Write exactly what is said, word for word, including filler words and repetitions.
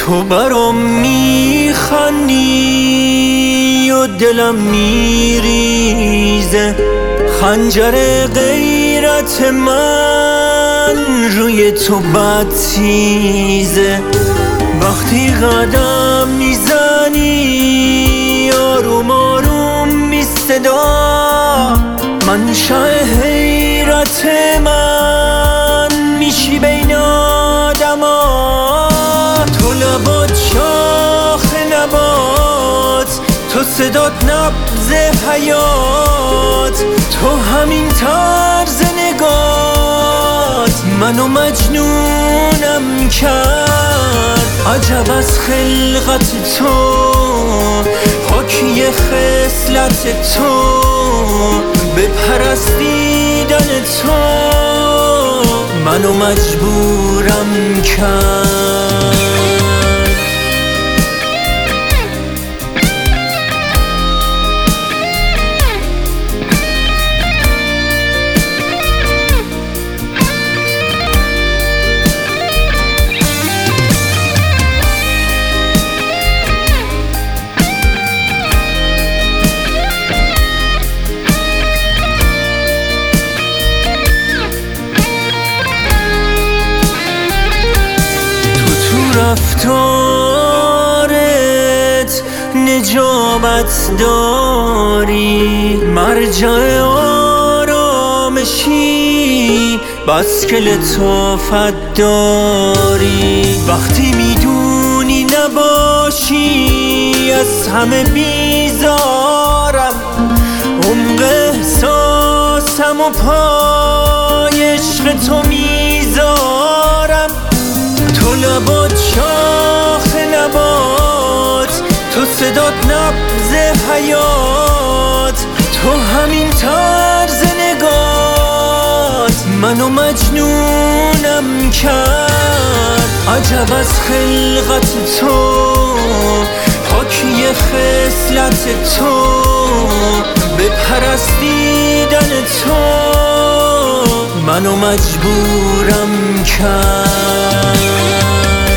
تو برام میخندی و دلم میریزه، خنجر غیرت من روی تو بد تیزه. وقتی قدم میزنی آروم آروم بی صدا، من شه حیرت من میشی بین آدما. تو لبات شاخ نبات، تو صدات نبض حیات، تو همین طرز نگات منو مجنونم کرد. عجب از خلقت تو، حاکی خصلت تو، به پرستیدن تو منو مجبورم کرد. رفتارت نجابت داری، مرجع آرامشی، بس که لطافت داری. وقتی میدونی نباشی از همه بیزارم، عمق احساسم و پای عشق تو میذارم. تو لبات شاخ نبات، تو صدات نبض حیات، تو همین طرز نگات منو مجنونم کرد. عجب از خلقت تو، حاکی خصلت تو، به پرستیدن تو منو مجبورم کرد.